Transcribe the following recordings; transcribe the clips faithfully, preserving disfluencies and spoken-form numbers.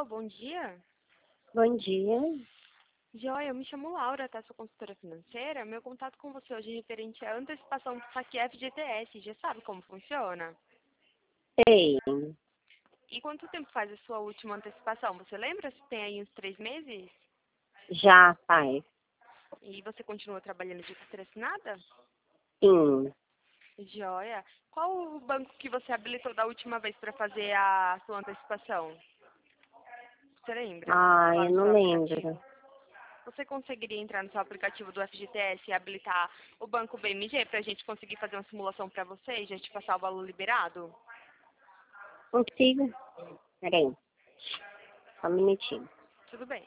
Alô, bom dia. Bom dia. Joia, eu me chamo Laura, tá? Sou consultora financeira. Meu contato com você hoje é referente à antecipação do saque F G T S. Já sabe como funciona? Sei, E quanto tempo faz a sua última antecipação? Você lembra se tem aí uns três meses? já faz. E você continua trabalhando de carteira assinada? Sim. Joia. Qual o banco que você habilitou da última vez para fazer a sua antecipação? Você lembra? Ah, Lá eu no não seu lembro. aplicativo. Você conseguiria entrar no seu aplicativo do F G T S e habilitar o Banco B M G para a gente conseguir fazer uma simulação para você e já te passar o valor liberado? Consigo? Peraí, só um minutinho. Tudo bem.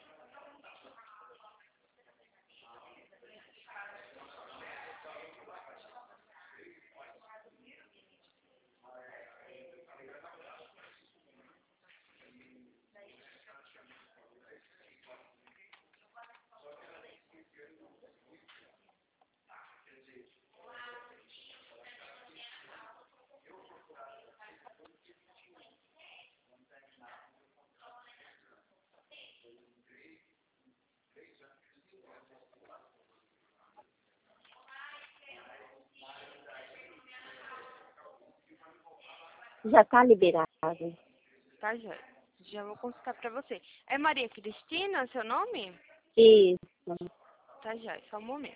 Já tá liberado. Tá, já. Já vou consultar para você. É Maria Cristina, seu nome? Isso. Tá, já. Só um momento.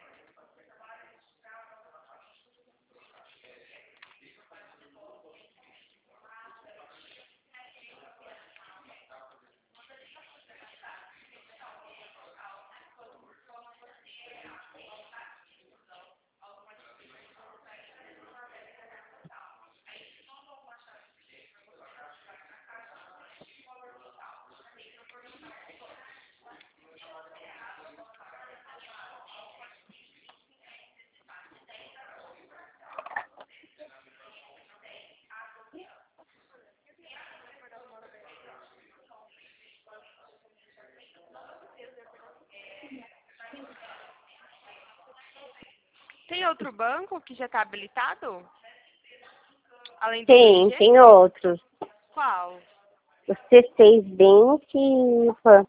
Tem outro banco que já está habilitado? Além do Tem, B M G? tem outros. Qual? O C seis Bank e o Pan.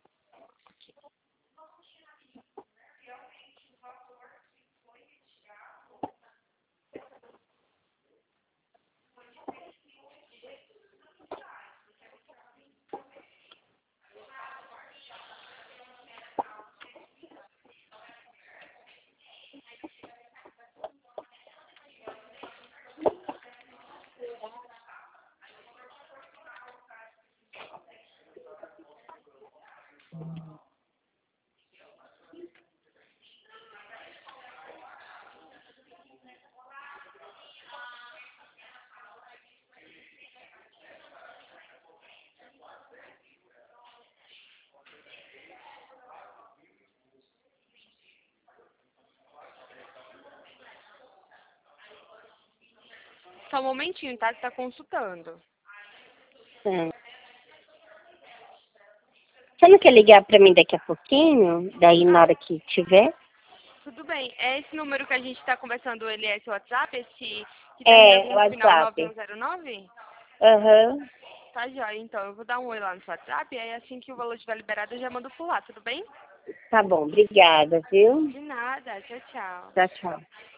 Só um momentinho, tá? Você tá consultando. É. Você não quer ligar pra mim daqui a pouquinho? Daí na Ah, hora que tiver? tudo bem. É esse número que a gente está conversando, ele é seu WhatsApp? Esse que termina É, com o final nove um WhatsApp. zero nove? Aham. Tá, joia. Então, eu vou dar um oi lá no seu WhatsApp, e aí assim que o valor estiver liberado, eu já mando por lá, tudo bem? Tá bom, obrigada, viu? De nada. Tchau, tchau. Tchau, tchau.